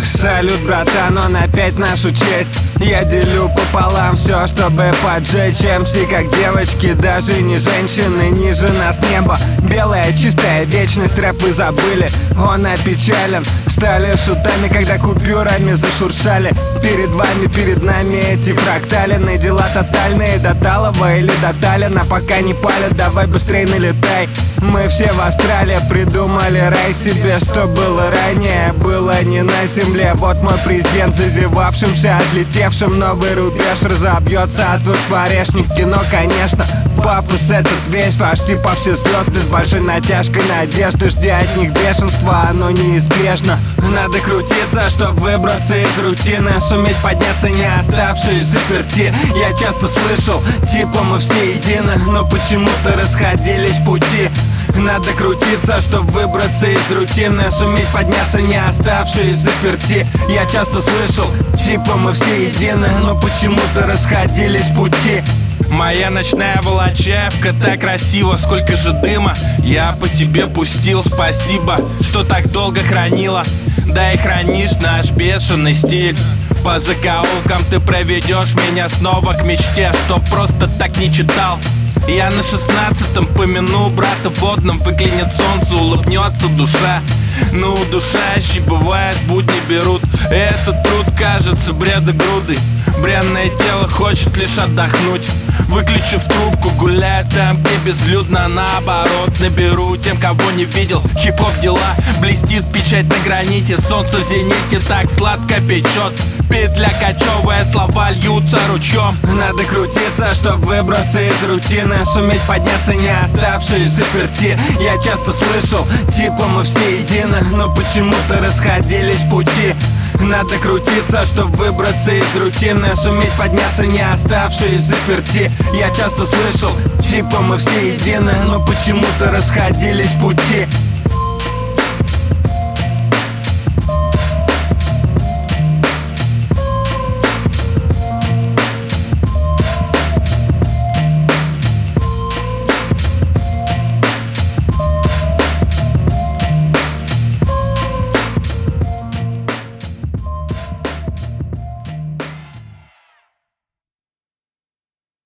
Салют, братан, он опять нашу честь. Я делю пополам все, чтобы поджечь. МС как девочки, даже не женщины, ниже нас небо. Белая, чистая вечность, рэп вы забыли. Он опечален, стали шутами, когда купюрами зашуршали. Перед вами, перед нами эти фракталины. Дела тотальные, до Талова или до Таллина. Пока не палят, давай быстрей налетай. Мы все в Австралии придумали рай себе. Что было ранее, было не на земле. Вот мой презент зазевавшимся, отлетевшим. Новый рубеж разобьется от двух-порешник. Кино, конечно, папус этот весь ваш типа все звезды с большой натяжкой надежды. Жди от них бешенства, оно неизбежно. Надо крутиться, чтоб выбраться из рутины, суметь подняться, не оставшись заперти. Я часто слышал, типа мы все едины, но почему-то расходились пути. Надо крутиться, чтоб выбраться из рутины, суметь подняться, не оставшись заперти. Я часто слышал, типа мы все едины, но почему-то расходились пути. Моя ночная волочаевка так красиво, сколько же дыма я по тебе пустил. Спасибо, что так долго хранила, да и хранишь наш бешеный стиль. По закоулкам ты проведешь меня снова к мечте, что просто так не читал. Я на 16-м помяну брата водным, выглянет солнце, улыбнется душа. Но удушающий бывает, будни берут. Этот труд кажется бредогрудой. Бренное тело хочет лишь отдохнуть. Выключив трубку, гуляю там, где безлюдно. Наоборот, наберу тем, кого не видел. Хип-хоп дела, блестит печать на граните. Солнце в зените так сладко печет. Петля кочевая, слова льются ручьем. Надо крутиться, чтоб выбраться из рутины, суметь подняться, не оставшись заперти. Я часто слышал, типа мы все едины, но почему-то расходились пути. Надо крутиться, чтоб выбраться из рутины, суметь подняться, не оставшись заперти. Я часто слышал, типа мы все едины, но почему-то расходились пути.